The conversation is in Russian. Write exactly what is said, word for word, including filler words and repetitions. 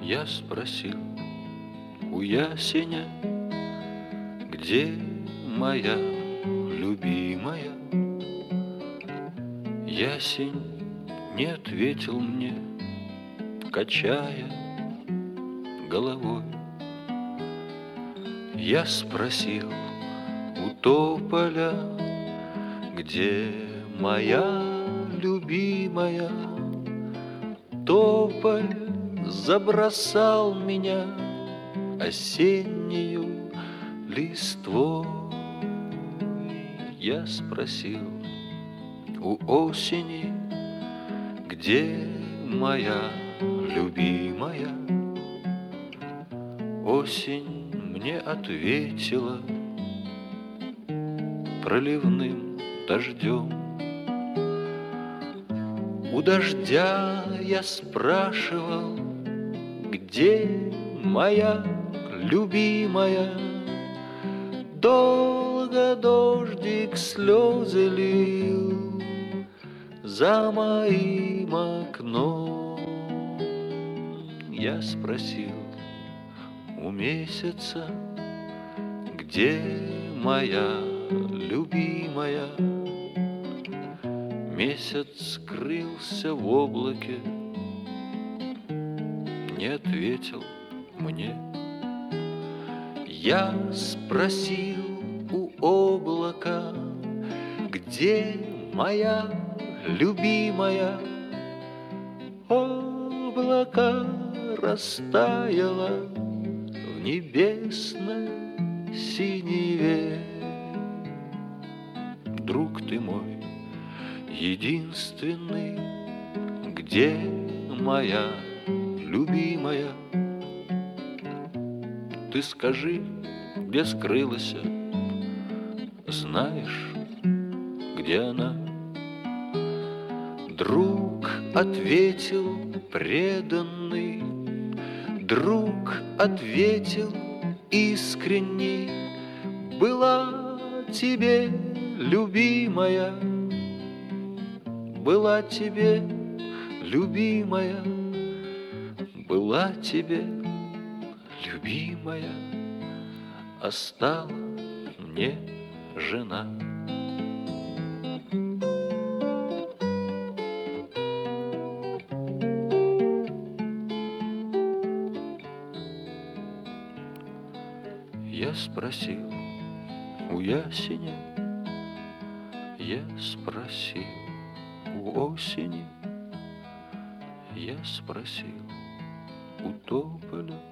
Я спросил у ясеня, где моя любимая. Ясень не ответил мне, качая головой. Я спросил у тополя, где моя любимая. Тополь забросал меня осеннюю листвой. Я спросил у осени, где моя любимая. Осень мне ответила проливным дождем. У дождя я спрашивал, где моя любимая. Долго дождик слезы лил за моим окном. Я спросил у месяца, где моя любимая. Месяц скрылся в облаке, не ответил мне. Я спросил у облака, где моя любимая. Облако растаяло в небесной синеве. Друг ты мой единственный, где моя любимая. Ты скажи, где скрылась, знаешь, где она? Друг ответил преданный, друг ответил искренний. Была тебе любимая, была тебе любимая, была тебе любимая, а стала мне жена. Я спросил у ясеня, я спросил у осени, я спросил у тополя,